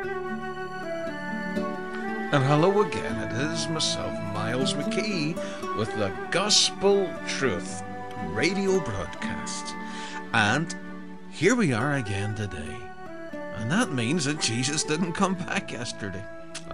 And hello again, it is myself, Miles McKee, with the Gospel Truth radio broadcast. And here we are again today. And that means that Jesus didn't come back yesterday.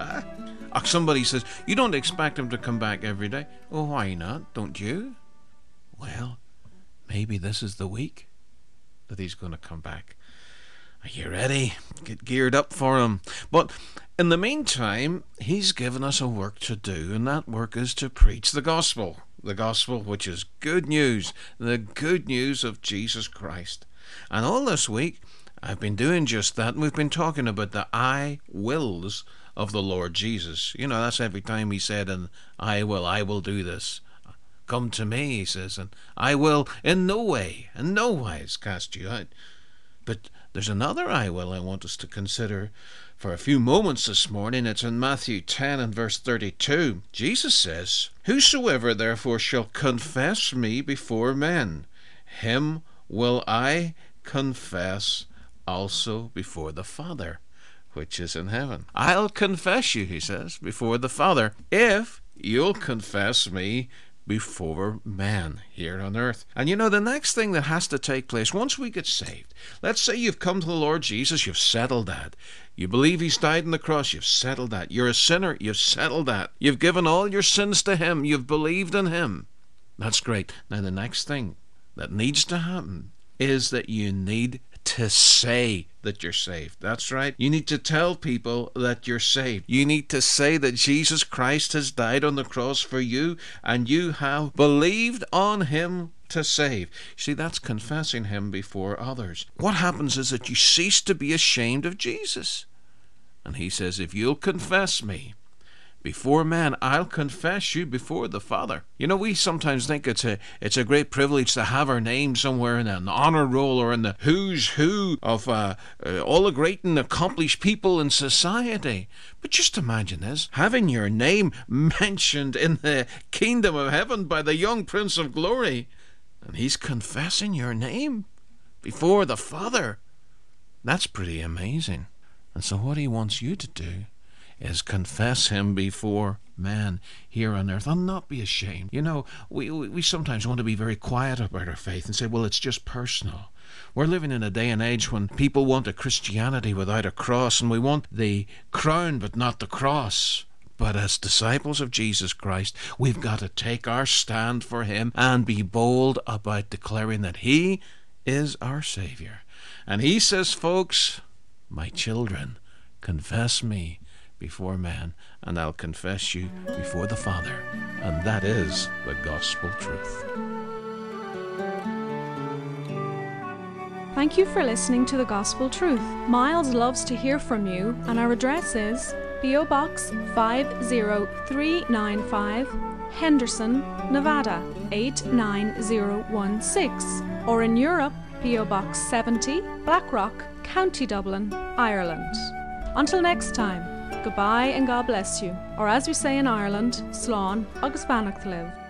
Somebody says, you don't expect him to come back every day. Oh, why not? Don't you? Well, maybe this is the week that he's going to come back. Are you ready? Get geared up for him. But in the meantime, he's given us a work to do, and that work is to preach the gospel. The gospel, which is good news, the good news of Jesus Christ. And all this week, I've been doing just that, and we've been talking about the I wills of the Lord Jesus. You know, that's every time he said, and I will do this. Come to me, he says, and I will in no way, in no wise cast you out. But there's another I will I want us to consider for a few moments this morning. It's in Matthew 10 and verse 32. Jesus says, whosoever therefore shall confess me before men, him will I confess also before the Father, which is in heaven. I'll confess you, he says, before the Father, if you'll confess me before man here on earth. And you know, the next thing that has to take place once we get saved, let's say you've come to the Lord Jesus, you've settled that. You believe he's died on the cross, you've settled that. You're a sinner, you've settled that. You've given all your sins to him, you've believed in him. That's great. Now the next thing that needs to happen is that you need to say that you're saved. That's right. You need to tell people that you're saved. You need to say that Jesus Christ has died on the cross for you and you have believed on him to save. See, that's confessing him before others. What happens is that you cease to be ashamed of Jesus. And he says, if you'll confess me before man, I'll confess you before the Father. You know, we sometimes think it's a great privilege to have our name somewhere in an honor roll or in the who's who of all the great and accomplished people in society. But just imagine this, having your name mentioned in the kingdom of heaven by the young Prince of Glory. And he's confessing your name before the Father. That's pretty amazing. And so what he wants you to do is confess him before man here on earth and not be ashamed. You know, we sometimes want to be very quiet about our faith and say, well, it's just personal. We're living in a day and age when people want a Christianity without a cross, and we want the crown but not the cross. But as disciples of Jesus Christ, we've got to take our stand for him and be bold about declaring that he is our Savior. And he says, folks, my children, confess me before man, and I'll confess you before the Father. And that is the gospel truth. Thank you for listening to the Gospel Truth. Miles loves to hear from you, and our address is P.O. Box 50395, Henderson, Nevada 89016, or in Europe, P.O. Box 70, Blackrock, County Dublin, Ireland. Until next time, goodbye and God bless you. Or as we say in Ireland, Slán agus bannach live.